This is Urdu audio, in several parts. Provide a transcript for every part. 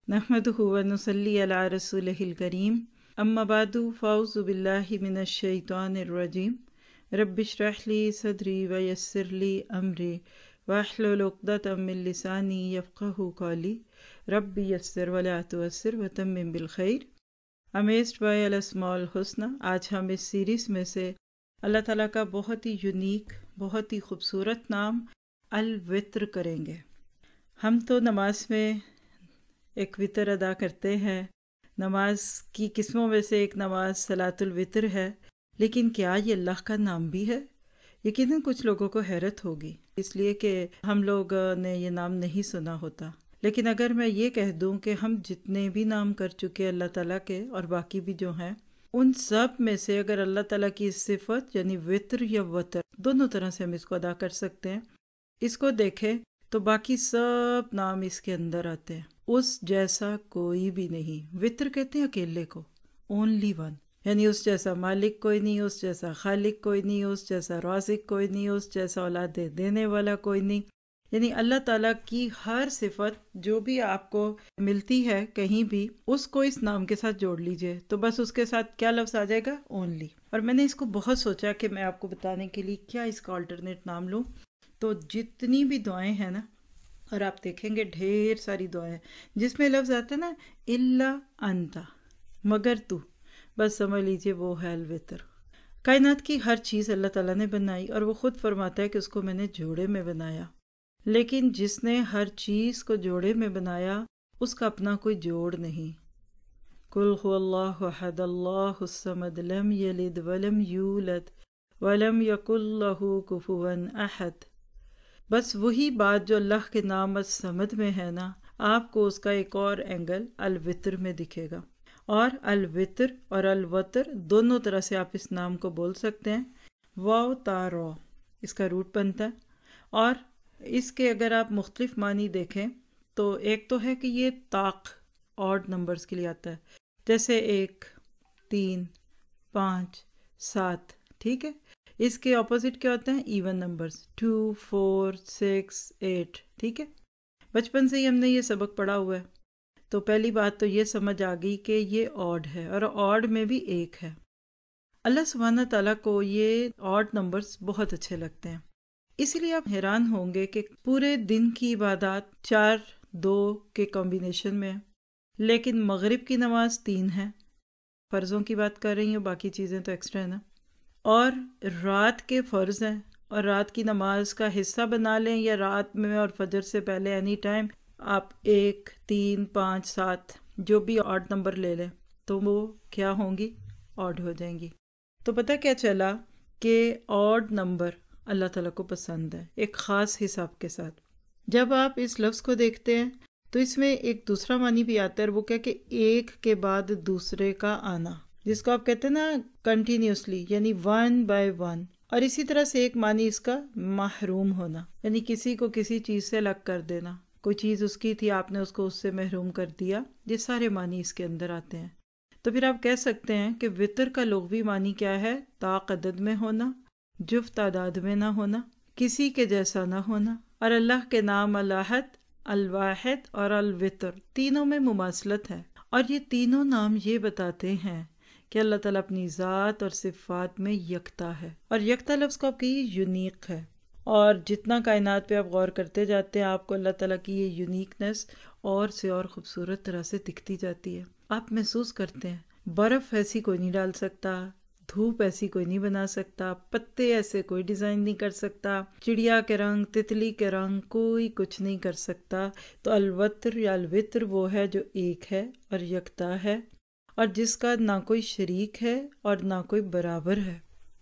नहमदुहु व नुसल्ली अला रसूलिहिल करीम अम्मा बादु फ़ाऊज़ु बिल्लाहि मिनश शैतानिर रजीम रब्बिश्रह ली सदरी व यस्सिर ली अमरी वाहलुल उक़दतम मिन लिसानी यफ़क़हू क़ौली रब्बि यस्सिर व ला तुअस्सिर व तम्मिम बिल खैर। अमेज़्ड बाय अल अस्माउल हुस्ना। आज हम इस सीरीज़ में से अल्लाह ताला का बहुत ही यूनिक, बहुत ही खूबसूरत नाम अल वित्र करेंगे। हम तो नमाज में एक वितर अदा करते हैं, नमाज की किस्मों में से एक नमाज सलातुल वितर है, लेकिन क्या ये अल्लाह का नाम भी है? यकीनन कुछ लोगों को हैरत होगी, इसलिए कि हम लोग ने ये नाम नहीं सुना होता। लेकिन अगर मैं ये कह दूं कि हम जितने भी नाम कर चुके अल्लाह ताला के और बाकी भी जो हैं, उन सब में से अगर अल्लाह ताला की सिफत यानी वित्र या वतर दोनों तरह से हम इसको अदा कर सकते हैं, इसको देखें तो बाकी सब नाम इसके अंदर आते हैं। उस जैसा कोई भी नहीं। वित्र कहते हैं अकेले को, ओनली वन, यानी उस जैसा मालिक कोई नहीं, उस जैसा खालिक कोई नहीं, उस जैसा राज़िक कोई नहीं, उस जैसा औलाद देने वाला कोई नहीं। यानी अल्लाह ताला की हर सिफत जो भी आपको मिलती है कहीं भी, उसको इस नाम के साथ जोड़ लीजिए तो बस उसके साथ क्या लफ्ज़ आ जाएगा? ओनली। और मैंने इसको बहुत सोचा कि मैं आपको बताने के लिए क्या इसका अल्टरनेट नाम लूँ। तो जितनी भी दुआएं हैं ना, और आप देखेंगे ढेर सारी दुआएं जिसमें लफ्ज़ आता है ना इल्ला अंता, मगर तू, बस समझ लीजिए वो है अल वितर। कायनात की हर चीज़ अल्लाह ताला ने बनाई और वो खुद फरमाता है कि उसको मैंने जोड़े में बनाया। लेकिन जिसने हर चीज़ को जोड़े में बनाया उसका अपना कोई जोड़ नहीं। कुल हुवल्लाहु अहद अल्लाहुस समद लम यलिद वलम यूलद वलम यकुल लहू कुफुवन अहद। बस वही बात जो अल्लाह के नाम समद में है ना, आपको उसका एक और एंगल अल वित्र में दिखेगा। और अल वित्र और अल वतर दोनों तरह से आप इस नाम को बोल सकते हैं। वाव ता रौ इसका रूट बनता है। और इसके अगर आप मुख्तलिफ मानी देखें तो एक तो है कि ये ताक ऑड नंबर्स के लिए आता है, जैसे 1, 3, 5, 7, ठीक है। इसके ऑपोजिट क्या होते हैं? इवन नंबर्स 2, 4, 6, 8, ठीक है। बचपन से ही हमने ये सबक पढ़ा हुआ है, तो पहली बात तो ये समझ आ गई कि ये ऑड है और ऑड में भी एक है। अल्लाह सुब्हाना ताला को ये ऑड नंबर्स बहुत अच्छे लगते हैं, इसीलिए आप हैरान होंगे कि पूरे दिन की इबादत 4, 2 के कॉम्बिनेशन में है, लेकिन मगरिब की नमाज 3 है। फ़र्ज़ों की बात कर रही हूँ, बाकी चीज़ें तो एक्स्ट्रा है ना। और रात के फ़र्ज़ हैं और रात की नमाज का हिस्सा बना लें या रात में और फजर से पहले एनी टाइम आप 1, 3, 5, 7 जो भी ऑड नंबर ले लें तो वो क्या होंगी? ऑड हो जाएंगी। तो पता क्या चला कि ऑड नंबर अल्लाह ताला को पसंद है एक ख़ास हिसाब के साथ। जब आप इस लफ्ज़ को देखते हैं तो इसमें एक दूसरा मानी भी आता है, वो क्या कि एक के बाद दूसरे का आना, जिसको आप कहते हैं ना कंटिन्यूसली, यानी 1 बाय 1। और इसी तरह से एक मानी इसका महरूम होना, यानी किसी को किसी चीज़ से अलग कर देना। कोई चीज़ उसकी थी, आपने उसको उससे महरूम कर दिया। ये सारे मानी इसके अंदर आते हैं। तो फिर आप कह सकते हैं कि वितर का लुग़वी मानी क्या है? ताक अदद में होना, जुफ्त तादाद में ना होना, किसी के जैसा ना होना। और अल्लाह के नाम अल अहद, अल वाहिद और अल वितर तीनों में मुमासलत है। और ये तीनों नाम ये बताते हैं कि अल्लाह ताला अपनी ज़ात और सिफ़ात में यकता है। और यकता लफ्ज़ को आपकी यूनिक है, और जितना कायनात पे आप गौर करते जाते हैं आपको अल्लाह ताला की ये यूनिकनेस और से और ख़ूबसूरत तरह से दिखती जाती है। आप महसूस करते हैं बर्फ़ ऐसी कोई नहीं डाल सकता, धूप ऐसी कोई नहीं बना सकता, पत्ते ऐसे कोई डिज़ाइन नहीं कर सकता, चिड़िया के रंग, तितली के रंग कोई कुछ नहीं कर सकता। तो अलवत्र या अलवित्र वो है जो एक है और यकता है, और जिसका ना कोई शरीक है और ना कोई बराबर है।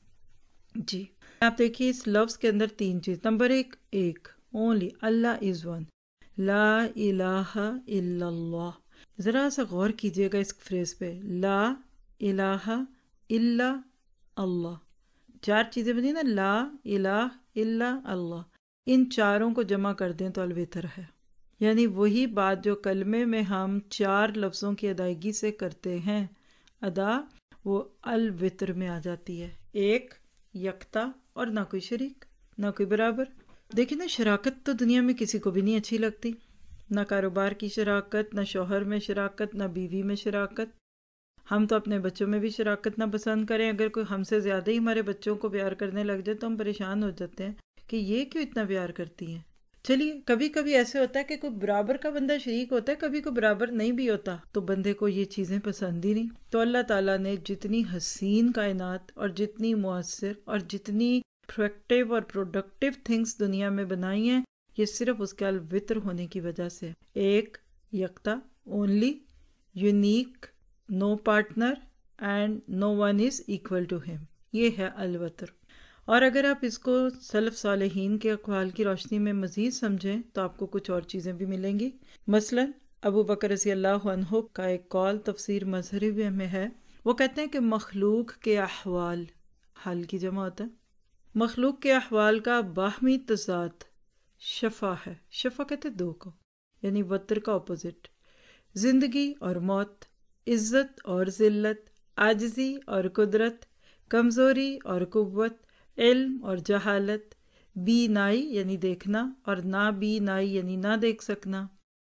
जी आप देखिए इस लफ्ज़ के अंदर 3 चीज़। नंबर 1, एक ओनली, अल्लाह इज़ वन, ला इलाहा इल्लल्लाह। ज़रा सा गौर कीजिएगा इस फ्रेज़ पे, ला इलाहा इल्ला अल्लाह। 4 चीज़ें बनी ना, ला इलाह इल्ला अल्लाह। इन चारों को जमा कर दें तो अलवितर है, यानी वही बात जो कलमे में हम 4 लफ्ज़ों की अदायगी से करते हैं अदा, वो अल वित्र में आ जाती है। एक, यकता और ना कोई शरीक ना कोई बराबर। देखिए ना, शराकत तो दुनिया में किसी को भी नहीं अच्छी लगती, نہ کاروبار کی شراکت، نہ شوہر میں شراکت، نہ بیوی میں شراکت۔ ہم تو اپنے بچوں میں بھی شراکت نہ پسند کریں، اگر کوئی ہم سے زیادہ ہی ہمارے بچوں کو پیار کرنے لگ جائے تو ہم پریشان ہو جاتے ہیں کہ یہ کیوں اتنا پیار کرتی ہیں۔ چلیے کبھی کبھی ایسے ہوتا ہے کہ کوئی برابر کا بندہ شریک ہوتا ہے، کبھی کوئی برابر نہیں بھی ہوتا، تو بندے کو یہ چیزیں پسند ہی نہیں۔ تو اللہ تعالیٰ نے جتنی حسین کائنات اور جتنی مؤثر اور جتنی پروڈکٹیو اور پروڈکٹیو تھنگس دنیا میں بنائی ہیں، یہ صرف اس کے الوتر ہونے کی وجہ سے، ایک یکتا، only, unique, no partner and no one is equal to ہم، یہ ہے الوتر۔ اور اگر آپ اس کو سلف صالحین کے اقوال کی روشنی میں مزید سمجھیں تو آپ کو کچھ اور چیزیں بھی ملیں گی۔ مثلا ابو بکر رضی اللہ عنہ کا ایک قول تفسیر مظہری میں ہے، وہ کہتے ہیں کہ مخلوق کے احوال، حال کی جمع ہوتا ہے، مخلوق کے احوال کا باہمی تضاد شفا ہے۔ شفا کہتے ہیں دو کو، یعنی وتر کا اپوزٹ، زندگی اور موت، عزت اور ذلت، عاجزی اور قدرت، کمزوری اور قوت، علم اور جہالت، بینائی یعنی دیکھنا اور نابینائی یعنی نہ دیکھ سکنا،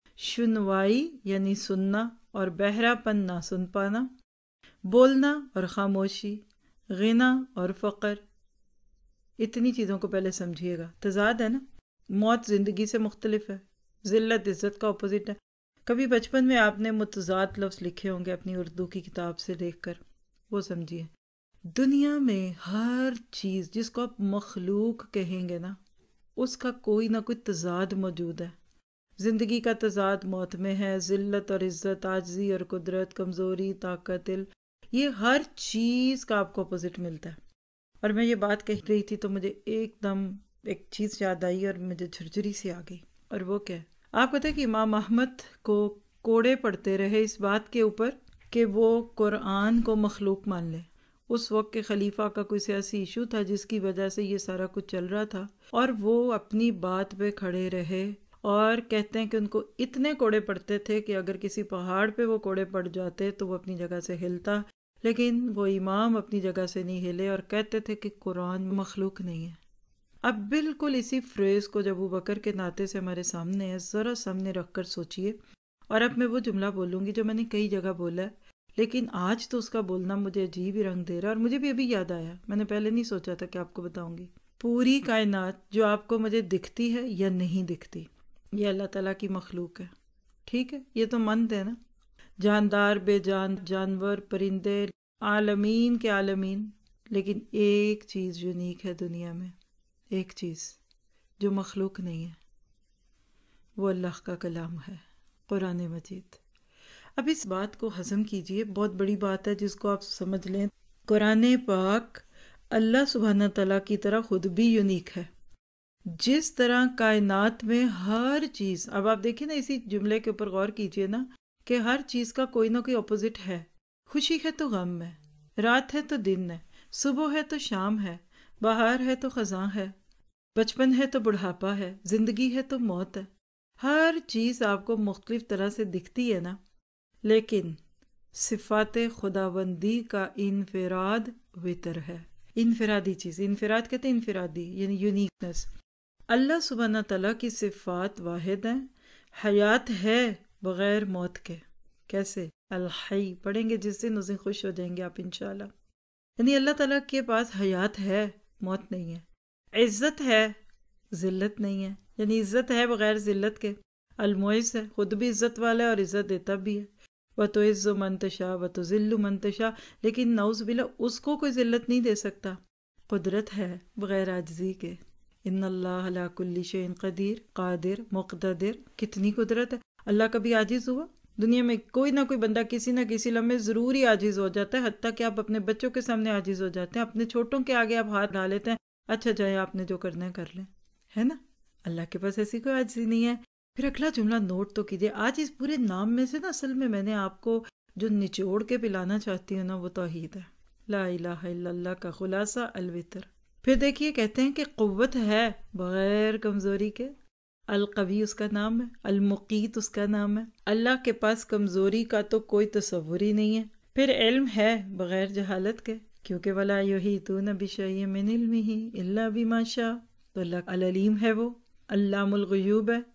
شنوائی یعنی سننا اور بہرا پن نہ سن پانا، بولنا اور خاموشی، غنا اور فقر۔ اتنی چیزوں کو پہلے سمجھیے گا، تضاد ہے نا۔ موت زندگی سے مختلف ہے، ذلت عزت کا اپوزٹ ہے۔ کبھی بچپن میں آپ نے متضاد لفظ لکھے ہوں گے اپنی اردو کی کتاب سے دیکھ کر، وہ سمجھیے۔ دنیا میں ہر چیز جس کو آپ مخلوق کہیں گے نا، اس کا کوئی نہ کوئی تضاد موجود ہے۔ زندگی کا تضاد موت میں ہے، ذلت اور عزت، عاجزی اور قدرت، کمزوری، طاقت، علم، یہ ہر چیز کا آپ کو اپوزٹ ملتا ہے۔ اور میں یہ بات کہہ رہی تھی تو مجھے ایک دم ایک چیز یاد آئی اور مجھے جھرجھری سی آ گئی، اور وہ کیا ہے؟ آپ پتہ ہے کہ امام احمد کو کوڑے پڑتے رہے اس بات کے اوپر کہ وہ قرآن کو مخلوق مان لے۔ اس وقت کے خلیفہ کا کوئی سیاسی ایشو تھا جس کی وجہ سے یہ سارا کچھ چل رہا تھا، اور وہ اپنی بات پہ کھڑے رہے، اور کہتے ہیں کہ ان کو اتنے کوڑے پڑتے تھے کہ اگر کسی پہاڑ پہ وہ کوڑے پڑ جاتے تو وہ اپنی جگہ سے ہلتا، لیکن وہ امام اپنی جگہ سے نہیں ہلے اور کہتے تھے کہ قرآن مخلوق نہیں ہے۔ اب بالکل اسی فریز کو جب ابوبکر کے ناطے سے ہمارے سامنے ہے، ذرا سامنے رکھ کر سوچئے، اور اب میں وہ جملہ بولوں گی جو میں نے کئی جگہ بولا ہے، لیکن آج تو اس کا بولنا مجھے عجیب ہی رنگ دے رہا ہے، اور مجھے بھی ابھی یاد آیا، میں نے پہلے نہیں سوچا تھا کہ آپ کو بتاؤں گی۔ پوری کائنات جو آپ کو مجھے دکھتی ہے یا نہیں دکھتی، یہ اللہ تعالیٰ کی مخلوق ہے، ٹھیک ہے؟ یہ تو مند ہے نا، جاندار، بے جان، جانور، پرندے، عالمین کے عالمین، لیکن ایک چیز یونیک ہے دنیا میں، ایک چیز جو مخلوق نہیں ہے، وہ اللہ کا کلام ہے، قرآن مجید۔ اب اس بات کو ہضم کیجئے، بہت بڑی بات ہے جس کو آپ سمجھ لیں۔ قرآن پاک اللہ سبحانہ تعالیٰ کی طرح خود بھی یونیک ہے۔ جس طرح کائنات میں ہر چیز، اب آپ دیکھیں نا، اسی جملے کے اوپر غور کیجئے نا، کہ ہر چیز کا کوئی نہ کوئی اپوزٹ ہے۔ خوشی ہے تو غم ہے، رات ہے تو دن ہے، صبح ہے تو شام ہے، بہار ہے تو خزاں ہے، بچپن ہے تو بڑھاپا ہے، زندگی ہے تو موت ہے۔ ہر چیز آپ کو مختلف طرح سے دکھتی ہے نا، لیکن صفات خداوندی کا انفراد وتر ہے، انفرادی چیز۔ انفراد کہتے ہیں انفرادی، یعنی یونیکنس۔ اللہ سبحانہ تعالیٰ کی صفات واحد ہیں۔ حیات ہے بغیر موت کے، کیسے؟ الحی پڑھیں گے جس دن، اس دن خوش ہو جائیں گے آپ انشاءاللہ۔ یعنی اللہ تعالیٰ کے پاس حیات ہے، موت نہیں ہے، عزت ہے، ذلت نہیں ہے، یعنی عزت ہے بغیر ذلت کے۔ المعز ہے، خود بھی عزت والا ہے اور عزت دیتا بھی ہے۔ وَتُعِزُّ مَن تَشَاءُ وَتُذِلُّ مَن تَشَاءُ، لیکن نعوذ باللہ اس کو کوئی ذلت نہیں دے سکتا۔ قدرت ہے بغیر عاجزی کے۔ ان اللہ علی کل شیء قدیر، قادر، مقتدر، کتنی قدرت ہے۔ اللہ کبھی عاجز ہوا؟ دنیا میں کوئی نہ کوئی بندہ کسی نہ کسی لمحے ضرور ہی عاجز ہو جاتا ہے، حتیٰ کہ آپ اپنے بچوں کے سامنے عاجز ہو جاتے ہیں، اپنے چھوٹوں کے آگے آپ ہاتھ ڈال لیتے ہیں، اچھا جائے آپ نے جو کرنا ہے کر لیں، ہے نا؟ اللہ کے پاس ایسی کوئی عاجزی نہیں ہے۔ پھر اگلا جملہ نوٹ تو کیجیے، آج اس پورے نام میں سے نا اصل میں نے آپ کو جو نچوڑ کے پلانا چاہتی ہوں نا، وہ توحید ہے، لا الہ الا اللہ کا خلاصہ الوتر۔ پھر دیکھیے کہتے ہیں کہ قوت ہے بغیر کمزوری کے، القوی اس کا نام ہے، المقیت اس کا نام ہے۔ اللہ کے پاس کمزوری کا تو کوئی تصور ہی نہیں ہے۔ پھر علم ہے بغیر جہالت کے، کیونکہ ولا یحیطون بشیء من علمہ الا بما شاء، تو اللہ العلیم ہے، وہ علام الغیوب ہے،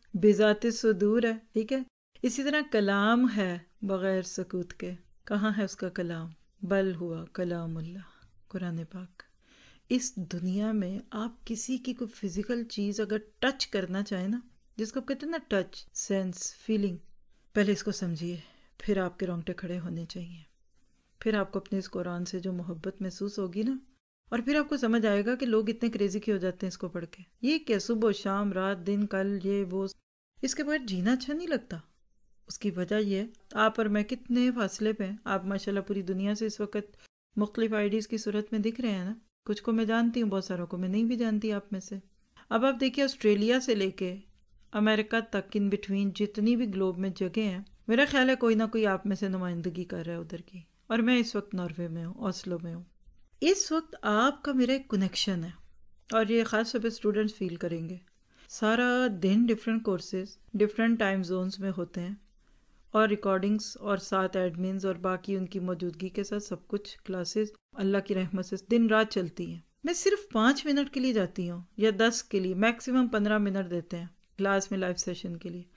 بذات صدور ہے، ٹھیک ہے. اسی طرح کلام ہے بغیر سکوت کے. کہاں ہے اس کا کلام؟ بل ہوا کلام اللہ، قرآن پاک. اس دنیا میں آپ کسی کی کوئی فزیکل چیز اگر ٹچ کرنا چاہیں نا، جس کو کہتے ہیں نا ٹچ، سینس، فیلنگ، پہلے اس کو سمجھیے، پھر آپ کے رونگٹے کھڑے ہونے چاہیے. پھر آپ کو اپنے اس قرآن سے جو محبت محسوس ہوگی نا، اور پھر آپ کو سمجھ آئے گا کہ لوگ اتنے کریزی کیوں ہو جاتے ہیں اس کو پڑھ کے. یہ کہ صبح و شام، رات دن، کل، یہ وہ، اس کے بعد جینا اچھا نہیں لگتا. اس کی وجہ یہ ہے آپ اور میں کتنے فاصلے پہ ہیں. آپ ماشاءاللہ پوری دنیا سے اس وقت مختلف آئیڈیز کی صورت میں دکھ رہے ہیں نا. کچھ کو میں جانتی ہوں، بہت ساروں کو میں نہیں بھی جانتی آپ میں سے. اب آپ دیکھیے آسٹریلیا سے لے کے امریکہ تک، ان بٹوین جتنی بھی گلوب میں جگہ ہیں، میرا خیال ہے کوئی نہ کوئی آپ میں سے نمائندگی کر رہا ہے ادھر کی. اور میں اس وقت ناروے میں ہوں، اوسلو میں ہوں. اس وقت آپ کا میرا ایک کنیکشن ہے، اور یہ خاص طور پہ اسٹوڈنٹس فیل کریں گے. سارا دن different courses different time zones میں ہوتے ہیں، اور ریکارڈنگز اور ساتھ ایڈمنز اور باقی ان کی موجودگی کے ساتھ سب کچھ کلاسز اللہ کی رحمت سے دن رات چلتی ہیں. میں صرف 5 منٹ کے لیے جاتی ہوں یا 10 کے لیے، میکسیمم 15 منٹ دیتے ہیں کلاس میں لائیو سیشن کے لیے.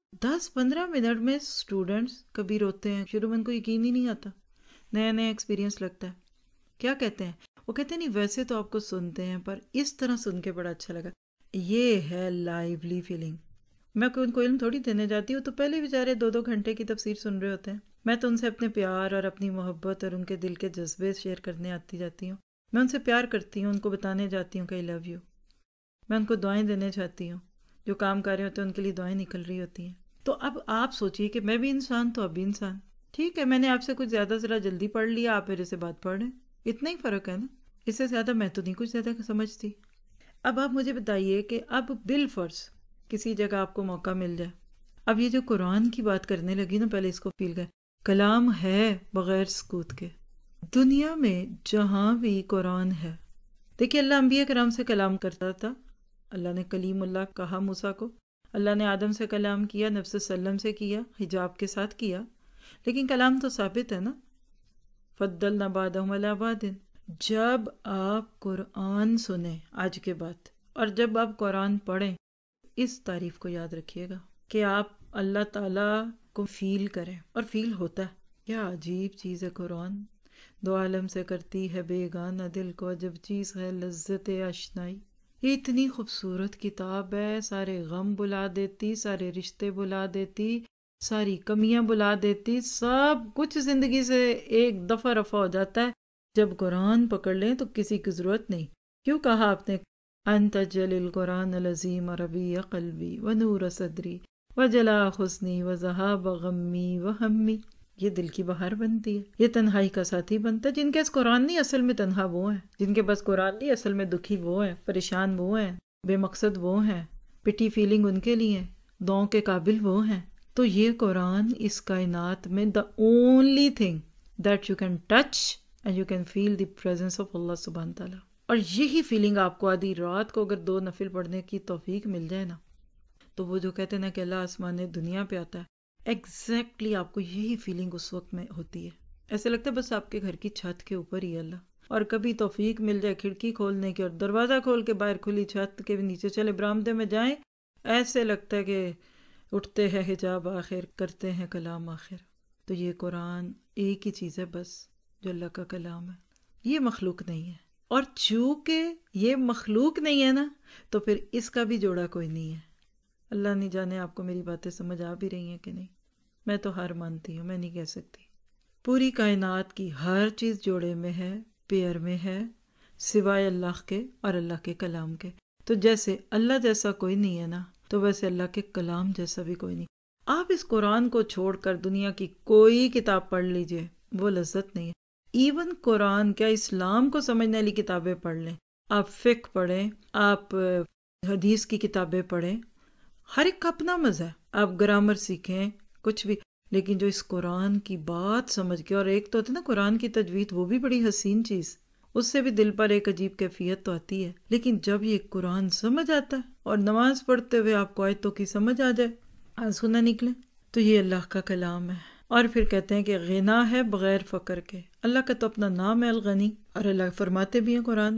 10-15 منٹ میں اسٹوڈنٹس کبھی روتے ہیں، شروع میں ان کو یقین ہی نہیں آتا، نیا نیا ایکسپیرینس لگتا ہے. کیا کہتے ہیں وہ؟ کہتے ہیں نہیں ویسے تو آپ کو سنتے ہیں، پر اس طرح سن کے بڑا اچھا لگا. یہ ہے لائیولی فیلنگ. میں ان کو علم تھوڑی دینے جاتی ہوں، تو پہلے بیچارے 2-2 گھنٹے کی تفسیر سن رہے ہوتے ہیں. میں تو ان سے اپنے پیار اور اپنی محبت اور ان کے دل کے جذبے شیئر کرنے آتی جاتی ہوں. میں ان سے پیار کرتی ہوں، ان کو بتانے جاتی ہوں کہ آئی لو یو. میں ان کو دعائیں دینے چاہتی ہوں، جو کام کر رہے ہوتے ہیں ان کے لیے دعائیں نکل رہی ہوتی ہیں. تو اب آپ سوچئے کہ میں بھی انسان تو اب بھی انسان. ٹھیک ہے، میں نے آپ سے کچھ زیادہ ذرا جلدی پڑھ لیا، آپ میرے سے بات پڑھ رہے ہیں، اتنا ہی فرق ہے نا. اس سے زیادہ میں تو نہیں کچھ زیادہ سمجھتی. اب آپ مجھے بتائیے کہ اب بالفرض کسی جگہ آپ کو موقع مل جائے، اب یہ جو قرآن کی بات کرنے لگی نا، پہلے اس کو فیل کریں. کلام ہے بغیر سکوت کے. دنیا میں جہاں بھی قرآن ہے، دیکھیے اللہ انبیاء کرام سے کلام کرتا تھا. اللہ نے کلیم اللہ کہا موسیٰ کو، اللہ نے آدم سے کلام کیا، نبی صلی اللہ علیہ وسلم سے کیا، حجاب کے ساتھ کیا. لیکن کلام تو ثابت ہے نا. فضلنا بعضهم علی بعض. جب آپ قرآن سنیں آج کے بعد، اور جب آپ قرآن پڑھیں، اس تعریف کو یاد رکھیے گا کہ آپ اللہ تعالیٰ کو فیل کریں، اور فیل ہوتا ہے. کیا عجیب چیز ہے قرآن، دو عالم سے کرتی ہے بیگانہ دل کو، عجب چیز ہے لذت آشنائی. یہ اتنی خوبصورت کتاب ہے، سارے غم بلا دیتی، سارے رشتے بلا دیتی، ساری کمیاں بلا دیتی، سب کچھ زندگی سے ایک دفعہ رفع ہو جاتا ہے جب قرآن پکڑ لیں تو کسی کی ضرورت نہیں. کیوں کہا آپ نے انت جل القرآن العظیم ربیع قلبی ونور صدری وجلاء حزنی وذہاب غمی وہمی. یہ دل کی بہار بنتی ہے، یہ تنہائی کا ساتھی بنتا ہے. جن کے پاس قرآن نہیں اصل میں تنہا وہ ہیں، جن کے پاس قرآن نہیں اصل میں دکھی وہ ہیں، پریشان وہ ہیں، بے مقصد وہ ہیں، پٹی فیلنگ ان کے لیے، دعاؤں کے قابل وہ ہیں. تو یہ قرآن اس کائنات میں the only thing that you can touch and you can feel the presence of Allah سبحانہ تعالیٰ. اور یہی فیلنگ آپ کو آدھی رات کو اگر 2 نفل پڑھنے کی توفیق مل جائے نا، تو وہ جو کہتے ہیں نا کہ اللہ آسمان دنیا پہ آتا ہے، ایگزیکٹلی آپ کو یہی فیلنگ اس وقت میں ہوتی ہے. ایسے لگتا ہے بس آپ کے گھر کی چھت کے اوپر ہی اللہ. اور کبھی توفیق مل جائے کھڑکی کھولنے کی اور دروازہ کھول کے باہر کھلی چھت کے نیچے چلے برآمدے میں جائیں، ایسے لگتا ہے کہ اٹھتے ہیں حجاب آخر، کرتے ہیں کلام آخر. تو یہ قرآن ایک ہی چیز ہے بس جو اللہ کا کلام ہے، یہ مخلوق نہیں ہے. اور چونکہ یہ مخلوق نہیں ہے نا، تو پھر اس کا بھی جوڑا کوئی نہیں ہے. اللہ نہیں جانے آپ کو میری باتیں سمجھ آ بھی رہی ہیں کہ نہیں. میں تو ہار مانتی ہوں، میں نہیں کہہ سکتی. پوری کائنات کی ہر چیز جوڑے میں ہے، پیئر میں ہے، سوائے اللہ کے اور اللہ کے کلام کے. تو جیسے اللہ جیسا کوئی نہیں ہے نا، تو ویسے اللہ کے کلام جیسا بھی کوئی نہیں. آپ اس قرآن کو چھوڑ کر دنیا کی کوئی کتاب پڑھ لیجئے، وہ لذت نہیں ہے. ایون قرآن کیا اسلام کو سمجھنے والی کتابیں پڑھ لیں، آپ فقہ پڑھیں، آپ حدیث کی کتابیں پڑھیں، ہر ایک کا اپنا مزہ ہے. آپ گرامر سیکھیں، کچھ بھی، لیکن جو اس قرآن کی بات سمجھ کے، اور ایک تو ہوتا ہے نا قرآن کی تجوید، وہ بھی بڑی حسین چیز، اس سے بھی دل پر ایک عجیب کیفیت تو آتی ہے. لیکن جب یہ قرآن سمجھ آتا ہے اور نماز پڑھتے ہوئے آپ کو آیتوں کی سمجھ آ جائے، آنسو نہ نکلے، تو یہ اللہ کا کلام ہے. اور پھر کہتے ہیں کہ غنا ہے بغیر فقر کے. اللہ کا تو اپنا نام ہے الغنی، اور اللہ فرماتے بھی ہیں قرآن میں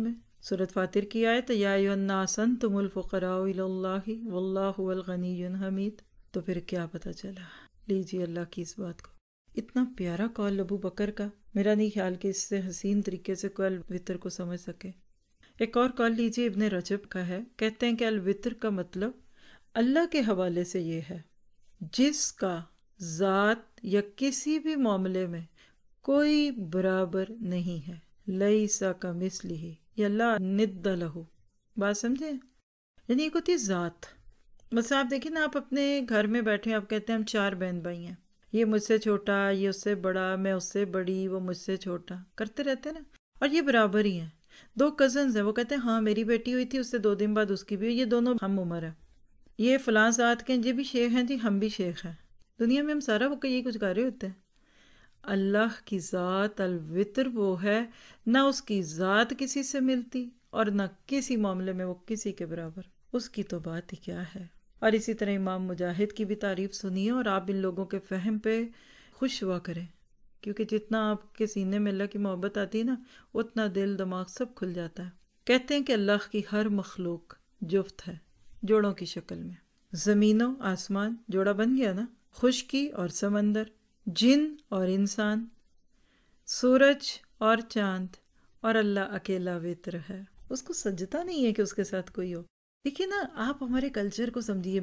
سورۃ فاطر کی آیت یا ایھا الناس انتم الفقراء الی اللہ واللہ هو الغنی الحمید. تو پھر کیا پتہ چلا. لیجیے اللہ کی اس بات کو. اتنا پیارا قول ابو بکر کا، میرا نہیں خیال کہ اس سے حسین طریقے سے کوئی الوتر کو سمجھ سکے. ایک اور قول لیجیے ابن رجب کا ہے، کہتے ہیں کہ الوتر کا مطلب اللہ کے حوالے سے یہ ہے جس کا ذات یا کسی بھی معاملے میں کوئی برابر نہیں ہے. لیس کمثلہ یا لا ند لہ. بات سمجھے؟ یعنی ایک ہوتی ہے ذات. مثلا آپ دیکھیں نا، آپ اپنے گھر میں بیٹھے، آپ کہتے ہیں ہم 4 بہن بھائی ہیں، یہ مجھ سے چھوٹا، یہ اس سے بڑا، میں اس سے بڑی، وہ مجھ سے چھوٹا، کرتے رہتے ہیں نا. اور یہ برابر ہی ہیں. 2 کزنز ہیں، وہ کہتے ہیں ہاں میری بیٹی ہوئی تھی، اس سے 2 دن بعد اس کی بھی ہوئی، یہ دونوں ہم عمر ہیں. یہ فلاں ذات کے ہیں، یہ بھی شیخ ہیں جی، ہم بھی شیخ ہیں. دنیا میں ہم سارا وقت یہی کچھ کر رہے ہوتے ہیں. اللہ کی ذات الوتر وہ ہے، نہ اس کی ذات کسی سے ملتی اور نہ کسی معاملے میں وہ کسی کے برابر. اس کی تو بات ہی کیا ہے. اور اسی طرح امام مجاہد کی بھی تعریف سنیے، اور آپ ان لوگوں کے فہم پہ خوش ہوا کریں، کیونکہ جتنا آپ کے سینے میں اللہ کی محبت آتی ہے نا، اتنا دل دماغ سب کھل جاتا ہے. کہتے ہیں کہ اللہ کی ہر مخلوق جفت ہے، جوڑوں کی شکل میں. زمین و آسمان جوڑا بن گیا نا، خشکی اور سمندر، جن اور انسان، سورج اور چاند، اور اللہ اکیلا وتر ہے. اس کو سجتا نہیں ہے کہ اس کے ساتھ کوئی ہو. دیکھیے نا، آپ ہمارے کلچر کو سمجھیے.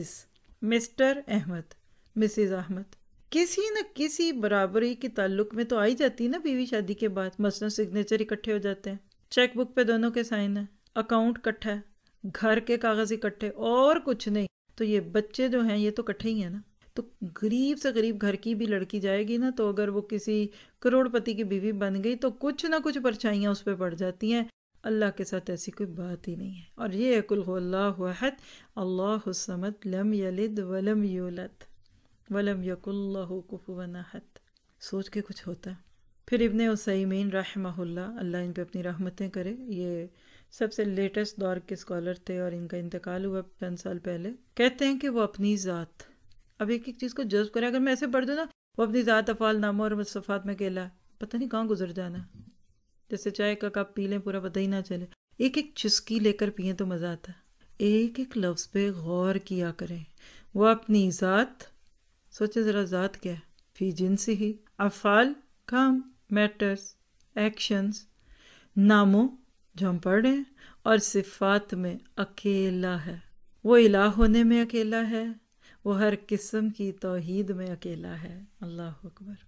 مسٹر احمد، مسز احمد، کسی نہ کسی برابری کے تعلق میں تو آئی جاتی ہے نا بیوی شادی کے بعد. مثلا سگنیچر اکٹھے ہو جاتے ہیں، چیک بک پہ دونوں کے سائن ہیں، اکاؤنٹ کٹھا ہے، گھر کے کاغذ اکٹھے، اور کچھ نہیں. تو یہ بچے جو ہیں یہ تو کٹھے ہی ہیں نا. تو غریب سے غریب گھر کی بھی لڑکی جائے گی نا، تو اگر وہ کسی کروڑ پتی کی بیوی بن گئی تو کچھ نہ کچھ پرچھائیاں اس پہ پڑ جاتی ہیں. اللہ کے ساتھ ایسی کوئی بات ہی نہیں ہے. اور یہ قل هو اللہ احد اللہ الصمد لم یلد ولم یولد ولم یکن لہ کفوا احد. سوچ کے کچھ ہوتا ہے. پھر ابن عثیمین رحمہ اللہ، اللہ ان پہ اپنی رحمتیں کرے، یہ سب سے لیٹسٹ دور کے اسکالر تھے اور ان کا انتقال ہوا چند سال پہلے. کہتے ہیں کہ وہ اپنی ذات، اب ایک ایک چیز کو جذب کرے. اگر میں ایسے پڑھ دوں نا، وہ اپنی ذات، افعال، ناموں اور صفات میں اکیلا ہے، پتہ نہیں کہاں گزر جانا. جیسے چائے کا کپ پی لیں پورا پتہ ہی نہ چلے. ایک ایک چسکی لے کر پئیں تو مزہ آتا ہے. ایک ایک لفظ پہ غور کیا کریں. وہ اپنی ذات، سوچے ذرا ذات کیا ہے. فی جنسی ہی، افعال، کام، میٹرز، ایکشنز، ناموں جو ہم پڑھ رہے ہیں، اور صفات میں اکیلا ہے. وہ الہ ہونے میں اکیلا ہے، وہ ہر قسم کی توحید میں اکیلا ہے. اللہ اکبر.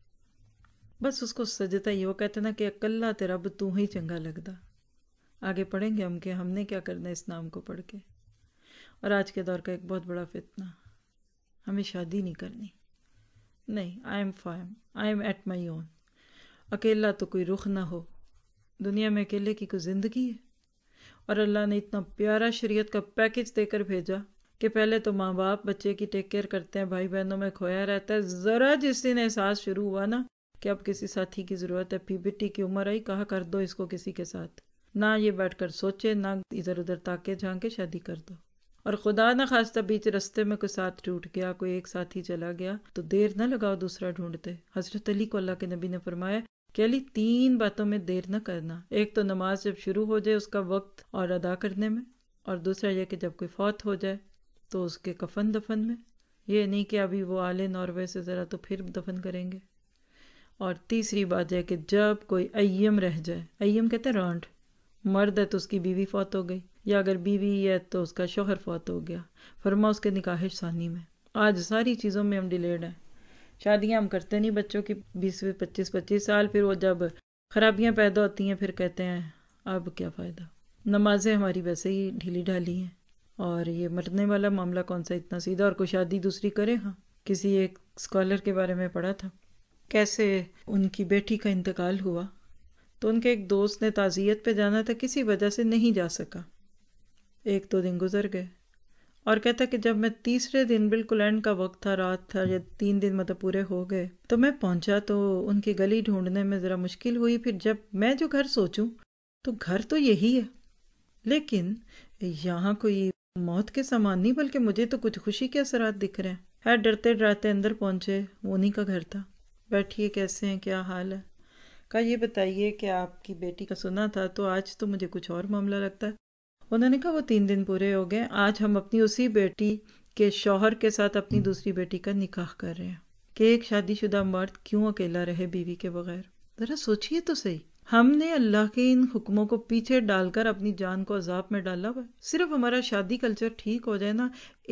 بس اس کو سجدہ ہی. وہ کہتے نا کہ اکلا تیرا رب تو ہی چنگا لگدا. آگے پڑھیں گے ہم کہ ہم نے کیا کرنا ہے اس نام کو پڑھ کے. اور آج کے دور کا ایک بہت بڑا فتنہ، ہمیں شادی نہیں کرنی. نہیں، I am fine, I am at my own. اکیلا تو کوئی رخ نہ ہو. دنیا میں اکیلے کی کوئی زندگی ہے؟ اور اللہ نے اتنا پیارا شریعت کا پیکج دے کر بھیجا کہ پہلے تو ماں باپ بچے کی ٹیک کیئر کرتے ہیں، بھائی بہنوں میں کھویا رہتا ہے. ذرا جس دن احساس شروع ہوا نا کہ اب کسی ساتھی کی ضرورت ہے، پیبٹی کی عمر آئی، کہا کر دو اس کو کسی کے ساتھ. نہ یہ بیٹھ کر سوچے، نہ ادھر ادھر تاکے جھانکے، شادی کر دو. اور خدا نہ خواستہ بیچ رستے میں کوئی ساتھ ٹوٹ گیا، کوئی ایک ساتھی چلا گیا، تو دیر نہ لگاؤ دوسرا ڈھونڈتے. حضرت علی کو اللہ کے نبی نے فرمایا کہ علی 3 باتوں میں دیر نہ کرنا. ایک تو نماز جب شروع ہو جائے اس کا وقت اور ادا کرنے میں، اور دوسرا یہ کہ جب کوئی فوت ہو جائے تو اس کے کفن دفن میں. یہ نہیں کہ ابھی وہ آلے ناروے سے ذرا تو پھر دفن کریں گے. اور تیسری بات ہے کہ جب کوئی ایم رہ جائے، ایم کہتے ہیں رانڈ، مرد ہے تو اس کی بیوی فوت ہو گئی، یا اگر بیوی ہے تو اس کا شوہر فوت ہو گیا، فرما اس کے نکاح ثانی میں. آج ساری چیزوں میں ہم ڈیلیڈ ہیں. شادیاں ہم کرتے نہیں بچوں کی 20-25 سال، پھر وہ جب خرابیاں پیدا ہوتی ہیں پھر کہتے ہیں اب کیا فائدہ. نمازیں ہماری ویسے ہی ڈھیلی ڈھالی ہیں، اور یہ مرنے والا معاملہ کون سا اتنا سیدھا. اور کوئی شادی دوسری کرے. ہاں، کسی ایک اسکالر کے بارے میں پڑھا تھا کیسے ان کی بیٹی کا انتقال ہوا، تو ان کے ایک دوست نے تعزیت پہ جانا تھا، کسی وجہ سے نہیں جا سکا. 1-2 دن گزر گئے، اور کہتا کہ جب میں تیسرے دن بالکل اینڈ کا وقت تھا، رات تھا، یا 3 دن مطلب پورے ہو گئے، تو میں پہنچا تو ان کی گلی ڈھونڈنے میں ذرا مشکل ہوئی. پھر جب میں جو گھر سوچوں تو گھر تو یہی ہے، لیکن یہاں کوئی موت کے سامان نہیں، بلکہ مجھے تو کچھ خوشی کے اثرات دکھ رہے ہیں. ڈرتے ڈراتے اندر پہنچے، وہ انہیں کا گھر تھا. بیٹھیے، کیسے ہیں، کیا حال ہے؟ کہا یہ بتائیے کہ آپ کی بیٹی کا سنا تھا تو آج تو مجھے کچھ اور معاملہ لگتا ہے۔ انہوں نے کہا وہ 3 دن پورے ہو گئے، آج ہم اپنی اسی بیٹی کے شوہر کے ساتھ اپنی دوسری بیٹی کا نکاح کر رہے ہیں کہ ایک شادی شدہ مرد کیوں اکیلا رہے بیوی کے بغیر۔ ذرا سوچئے تو صحیح، ہم نے اللہ کے ان حکموں کو پیچھے ڈال کر اپنی جان کو عذاب میں ڈالا ہوا ہے۔ صرف ہمارا شادی کلچر ٹھیک ہو جائے نا،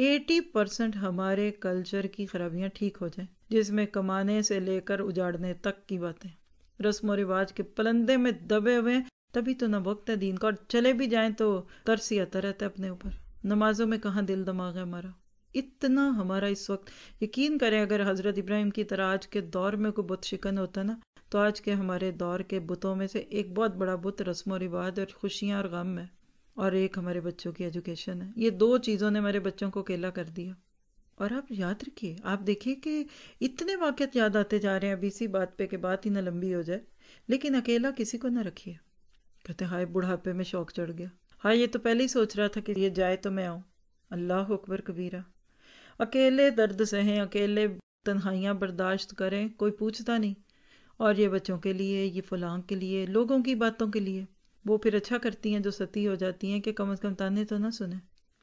80% ہمارے کلچر کی خرابیاں ٹھیک ہو جائیں، جس میں کمانے سے لے کر اجاڑنے تک کی باتیں، رسم و رواج کے پلندے میں دبے ہوئے ہیں، تبھی تو نہ وقت ہے دین کا، اور چلے بھی جائیں تو ترس ہی آتا رہتا ہے اپنے اوپر۔ نمازوں میں کہاں دل دماغ ہے ہمارا، اتنا ہمارا اس وقت، یقین کریں اگر حضرت ابراہیم کی طرح آج کے دور میں کوئی بت شکن ہوتا نا، تو آج کے ہمارے دور کے بتوں میں سے ایک بہت بڑا بت رسم و رواج اور خوشیاں اور غم ہے، اور ایک ہمارے بچوں کی ایجوکیشن ہے۔ یہ 2 چیزوں نے ہمارے بچوں کو اکیلا کر دیا۔ اور آپ یاد رکھیے، آپ دیکھیے کہ اتنے واقعات یاد آتے جا رہے ہیں اب اسی بات پہ کہ بات ہی نہ لمبی ہو جائے، لیکن اکیلا کسی کو نہ رکھیے۔ کہتے ہائے بڑھاپے میں شوق چڑھ گیا، ہائے یہ تو پہلے ہی سوچ رہا تھا کہ یہ جائے تو میں آؤں۔ اللہ اکبر کبیرہ، اکیلے درد سہیں، اکیلے تنہائیاں برداشت کریں، کوئی پوچھتا نہیں، اور یہ بچوں کے لیے، یہ فلاں کے لیے، لوگوں کی باتوں کے لیے، وہ پھر اچھا کرتی ہیں جو ستی ہو جاتی ہیں کہ کم از کم تانے تو نہ سنیں۔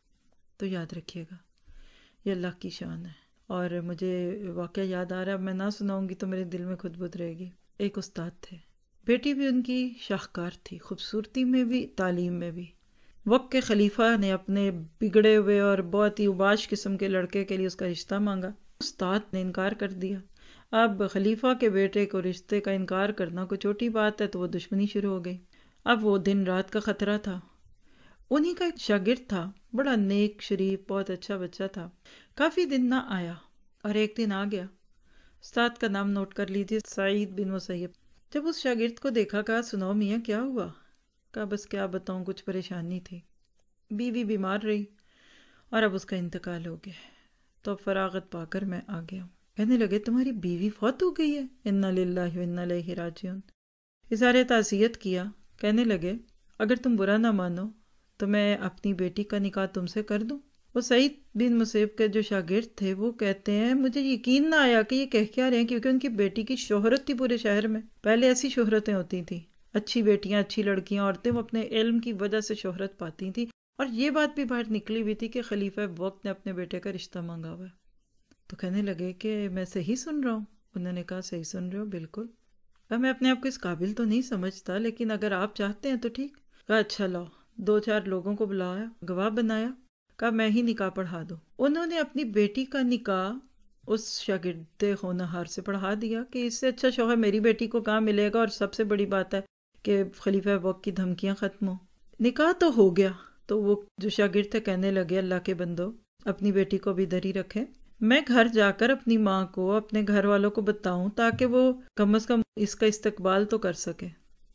تو یاد رکھیے گا یہ اللہ کی شان ہے۔ اور مجھے واقعہ یاد آ رہا ہے، اب میں نہ سناؤں گی تو میرے دل میں خود بت رہے گی۔ ایک استاد تھے، بیٹی بھی ان کی شاہکار تھی، خوبصورتی میں بھی، تعلیم میں بھی۔ وقت کے خلیفہ نے اپنے بگڑے ہوئے اور بہت ہی اوباش قسم کے لڑکے کے لیے اس کا رشتہ مانگا، استاد نے انکار کر دیا۔ اب خلیفہ کے بیٹے کو رشتے کا انکار کرنا کوئی چھوٹی بات ہے، تو وہ دشمنی شروع ہو گئی۔ اب وہ دن رات کا خطرہ تھا۔ انہی کا ایک شاگرد تھا، بڑا نیک شریف بہت اچھا بچہ تھا، کافی دن نہ آیا، اور ایک دن آ گیا۔ استاد کا نام نوٹ کر لیجیے، سعید بن مسیب۔ جب اس شاگرد کو دیکھا، کہا سناؤ میاں کیا ہوا؟ کہا بس کیا بتاؤں، کچھ پریشانی تھی، بیوی بیمار رہی اور اب اس کا انتقال ہو گیا، تو اب فراغت پا کر میں آ گیا ہوں۔ کہنے لگے تمہاری بیوی فوت ہو گئی ہے؟ انا للہ و انا الیہ راجعون۔ اظہار تعزیت کیا، کہنے لگے اگر تم برا نہ مانو تو میں اپنی بیٹی کا نکاح تم سے کر دوں۔ وہ سعید بن مسیب کے جو شاگرد تھے وہ کہتے ہیں مجھے یقین نہ آیا کہ یہ کہہ کیا رہے ہیں، کیونکہ ان کی بیٹی کی شہرت تھی پورے شہر میں، پہلے ایسی شہرتیں ہوتی تھیں، اچھی بیٹیاں، اچھی لڑکیاں، عورتیں وہ اپنے علم کی وجہ سے شہرت پاتی تھیں، اور یہ بات بھی باہر نکلی ہوئی تھی کہ خلیفہ وقت نے اپنے بیٹے کا رشتہ مانگا ہوا ہے۔ تو کہنے لگے کہ میں صحیح سن رہا ہوں؟ انہوں نے کہا صحیح سن رہے ہو بالکل۔ کہا میں اپنے آپ کو اس قابل تو نہیں سمجھتا، لیکن اگر آپ چاہتے ہیں تو ٹھیک۔ کہا اچھا لاؤ، 2-4 لوگوں کو بلایا، گواہ بنایا، کہا میں ہی نکاح پڑھا دوں۔ انہوں نے اپنی بیٹی کا نکاح اس شاگرد ہونہار سے پڑھا دیا کہ اس سے اچھا شوہر میری بیٹی کو کہاں ملے گا، اور سب سے بڑی بات ہے کہ خلیفہ وقت کی دھمکیاں ختم ہوں۔ نکاح تو ہو گیا، تو وہ جو شاگرد تھے کہنے لگے اللہ کے بندو اپنی بیٹی کو بھی ادھر ہی رکھے، میں گھر جا کر اپنی ماں کو، اپنے گھر والوں کو بتاؤں تاکہ وہ کم از کم اس کا استقبال تو کر سکے،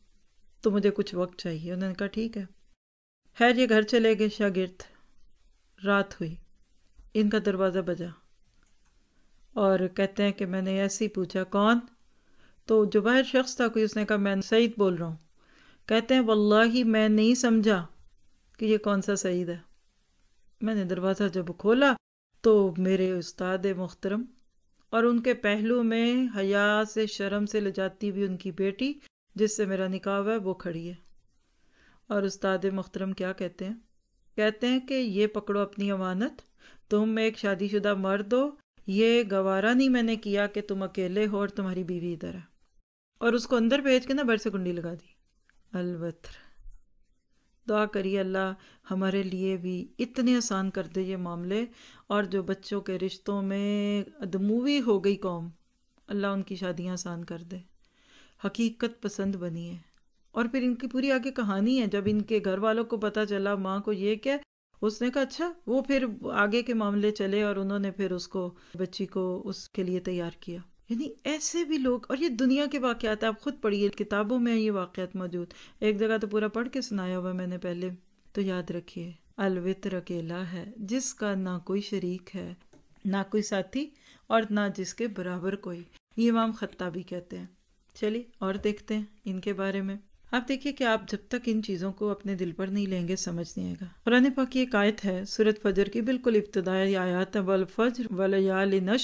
تو مجھے کچھ وقت چاہیے۔ انہوں نے کہا ٹھیک ہے۔ خیر یہ گھر چلے گئے شاگرد، رات ہوئی، ان کا دروازہ بجا، اور کہتے ہیں کہ میں نے ایسے ہی پوچھا کون؟ تو جو باہر شخص تھا کوئی، اس نے کہا میں سعید بول رہا ہوں۔ کہتے ہیں واللہ میں نہیں سمجھا کہ یہ کون سا سعید ہے۔ میں نے دروازہ جب کھولا تو میرے استاد محترم، اور ان کے پہلو میں حیا سے، شرم سے لجاتی ہوئی ان کی بیٹی جس سے میرا نکاح ہوا ہے وہ کھڑی ہے۔ اور استاد محترم کیا کہتے ہیں؟ کہتے ہیں کہ یہ پکڑو اپنی امانت، تم ایک شادی شدہ مرد ہو، یہ گوارا نہیں میں نے کیا کہ تم اکیلے ہو اور تمہاری بیوی ادھر ہے، اور اس کو اندر بھیج کے نا بر سے کنڈی لگا دی۔ البتر دعا کریے اللہ ہمارے لیے بھی اتنے آسان کر دے یہ معاملے، اور جو بچوں کے رشتوں میں ادموی ہو گئی قوم، اللہ ان کی شادیاں آسان کر دے، حقیقت پسند بنی ہے۔ اور پھر ان کی پوری آگے کہانی ہے، جب ان کے گھر والوں کو پتہ چلا ماں کو یہ کہ اس نے کہا اچھا، وہ پھر آگے کے معاملے چلے اور انہوں نے پھر اس کو، بچی کو اس کے لیے تیار کیا۔ یعنی ایسے بھی لوگ، اور یہ دنیا کے واقعات ہیں، آپ خود پڑھیے، کتابوں میں یہ واقعات موجود، ایک جگہ تو پورا پڑھ کے سنایا ہوا میں نے پہلے۔ تو یاد رکھیے الوتر اکیلا ہے جس کا نہ کوئی شریک ہے، نہ کوئی ساتھی، اور نہ جس کے برابر کوئی، یہ امام خطابی کہتے ہیں۔ چلیے اور دیکھتے ہیں ان کے بارے میں۔ آپ دیکھیے کہ آپ جب تک ان چیزوں کو اپنے دل پر نہیں لیں گے سمجھ نہیں آئے گا۔ قرآن پاک کی ایک آیت ہے سورۃ فجر کی بالکل ابتدائی آیات ہے، والفجر ولیال نشر،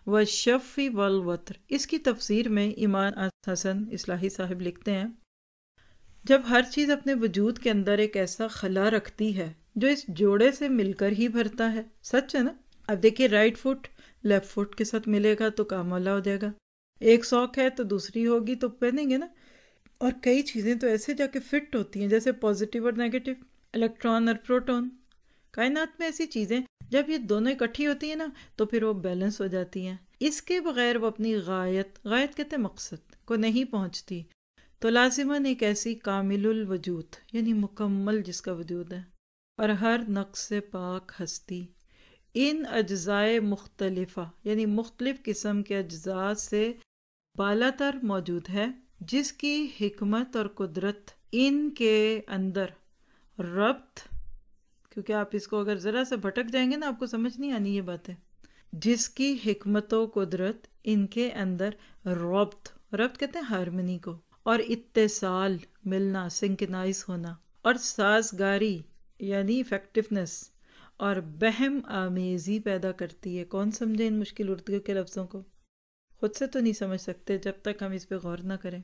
والشفع والوتر۔ اس کی تفسیر میں امام حسن اصلاحی صاحب لکھتے ہیں جب ہر چیز اپنے وجود کے اندر ایک ایسا خلا رکھتی ہے جو اس جوڑے سے مل کر ہی بھرتا ہے، سچ ہے نا؟ اب دیکھیے رائٹ فٹ لیفٹ فٹ کے ساتھ ملے گا تو کام والا ہو جائے گا، ایک سوک ہے تو دوسری ہوگی تو پہنیں گے نا۔ اور کئی چیزیں تو ایسے جا کے فٹ ہوتی ہیں جیسے پازیٹیو اور نیگیٹو، الیکٹران اور پروٹون۔ کائنات میں ایسی چیزیں جب یہ دونوں اکٹھی ہوتی ہیں نا تو پھر وہ بیلنس ہو جاتی ہیں، اس کے بغیر وہ اپنی غایت کہتے ہیں مقصد کو نہیں پہنچتی۔ تو لازماً ایک ایسی کامل الوجود یعنی مکمل جس کا وجود ہے اور ہر نقص سے پاک ہستی ان اجزائے مختلفہ یعنی مختلف قسم کے اجزاء سے بالا تر موجود ہے، جس کی حکمت اور قدرت ان کے اندر ربط، کیونکہ آپ اس کو اگر ذرا سے بھٹک جائیں گے نا آپ کو سمجھ نہیں آنی یہ باتیں، جس کی حکمت و قدرت ان کے اندر ربط کہتے ہیں ہارمنی کو، اور اتصال ملنا سنکنائز ہونا، اور سازگاری یعنی افیکٹونیس اور بہم آمیزی پیدا کرتی ہے۔ کون سمجھے ان مشکل اردو کے لفظوں کو؟ خود سے تو نہیں سمجھ سکتے جب تک ہم اس پہ غور نہ کریں۔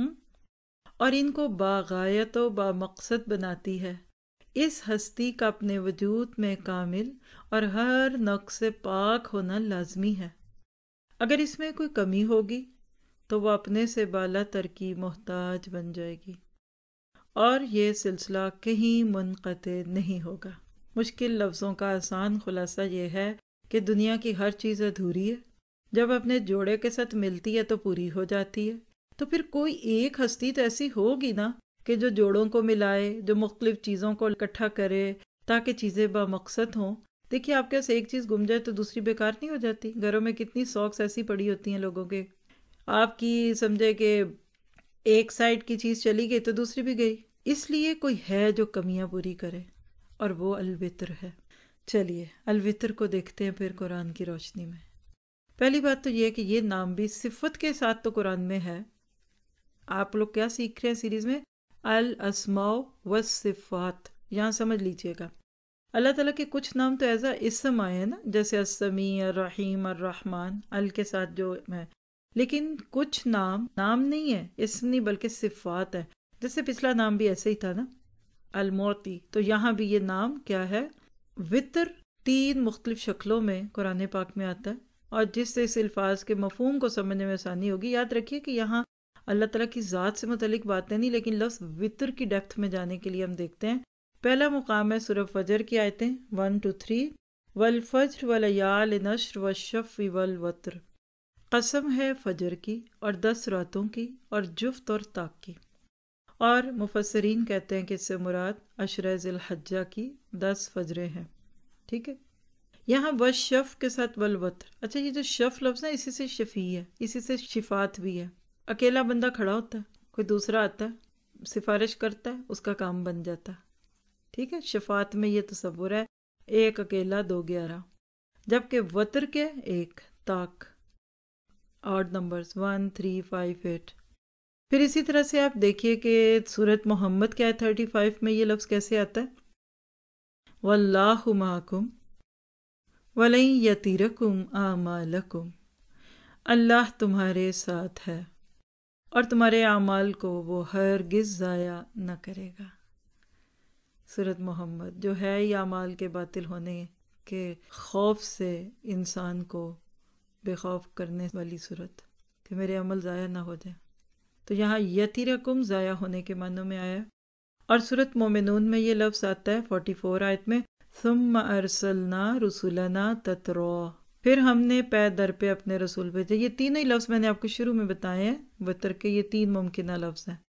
اور ان کو باغایت و بامقصد بناتی ہے۔ اس ہستی کا اپنے وجود میں کامل اور ہر نقص سے پاک ہونا لازمی ہے۔ اگر اس میں کوئی کمی ہوگی تو وہ اپنے سے بالا تر کی محتاج بن جائے گی اور یہ سلسلہ کہیں منقطع نہیں ہوگا۔ مشکل لفظوں کا آسان خلاصہ یہ ہے کہ دنیا کی ہر چیز ادھوری ہے، جب اپنے جوڑے کے ساتھ ملتی ہے تو پوری ہو جاتی ہے۔ تو پھر کوئی ایک ہستی تو ایسی ہوگی نا کہ جو جوڑوں کو ملائے، جو مختلف چیزوں کو اکٹھا کرے تاکہ چیزیں بامقصد ہوں۔ دیکھیے آپ کے پاس ایک چیز گم جائے تو دوسری بیکار نہیں ہو جاتی؟ گھروں میں کتنی ساکس ایسی پڑی ہوتی ہیں لوگوں کے، آپ کی سمجھے کہ ایک سائڈ کی چیز چلی گئی تو دوسری بھی گئی، اس لیے کوئی ہے جو کمیاں پوری کرے اور وہ الوتر ہے۔ چلیے الوتر کو دیکھتے ہیں پھر قرآن کی روشنی میں۔ پہلی بات تو یہ کہ یہ نام بھی صفت کے ساتھ تو قرآن میں ہے۔ آپ لوگ کیا سیکھ رہے ہیں سیریز میں؟ الاسماء والصفات، یہاں سمجھ لیجئے گا اللہ تعالیٰ کے کچھ نام تو ایسا اسم آئے ہیں نا، جیسے السمیع، الرحیم، الرحمن، ال کے ساتھ جو ہے، لیکن کچھ نام نہیں ہے، اسم نہیں بلکہ صفات ہے۔ جیسے پچھلا نام بھی ایسے ہی تھا نا، المعطی، تو یہاں بھی یہ نام کیا ہے؟ وتر 3 مختلف شکلوں میں قرآن پاک میں آتا ہے، اور جس سے اس الفاظ کے مفہوم کو سمجھنے میں آسانی ہوگی۔ یاد رکھیے کہ یہاں اللہ تعالیٰ کی ذات سے متعلق باتیں نہیں، لیکن لفظ وتر کی ڈیپتھ میں جانے کے لیے ہم دیکھتے ہیں۔ پہلا مقام ہے سورہ فجر کی آیتیں 1 to 3، والفجر ولیال نشر والشفع والوتر، قسم ہے فجر کی اور 10 راتوں کی اور جفت اور طاق کی۔ اور مفسرین کہتے ہیں کہ اس سے مراد عشرہ ذی الحجہ کی 10 فجریں ہیں، ٹھیک ہے۔ یہاں والشفع کے ساتھ والوتر، اچھا یہ جو شف لفظ ہے اسی سے شفیع ہے، اسی سے شفات بھی ہے۔ اکیلا بندہ کھڑا ہوتا ہے، کوئی دوسرا آتا ہے سفارش کرتا ہے، اس کا کام بن جاتا ہے، ٹھیک ہے۔ شفاعت میں یہ تصور ہے ایک اکیلا 2 11، جبکہ وتر کے 1 طاق، آڈ نمبرز 1 3 5 8۔ پھر اسی طرح سے آپ دیکھیے کہ سورۃ محمد کے 35 میں یہ لفظ کیسے آتا ہے؟ واللہ معکم ولن یترکم اعمالکم، اللہ تمہارے ساتھ ہے اور تمہارے اعمال کو وہ ہرگز ضائع نہ کرے گا۔ سورۃ محمد جو ہے یہ اعمال کے باطل ہونے کے خوف سے انسان کو بے خوف کرنے والی سورت، کہ میرے عمل ضائع نہ ہو جائے، تو یہاں یترکم ضائع ہونے کے معنوں میں آیا۔ اور سورۃ مومنون میں یہ لفظ آتا ہے 44 آیت میں، ثم ارسلنا رسلنا تترا، پھر ہم نے پے در پہ اپنے رسول بھیجے۔ یہ تینوں ہی لفظ میں نے آپ کو شروع میں بتائے ہیں، وتر کے یہ 3 ممکنہ لفظ ہیں۔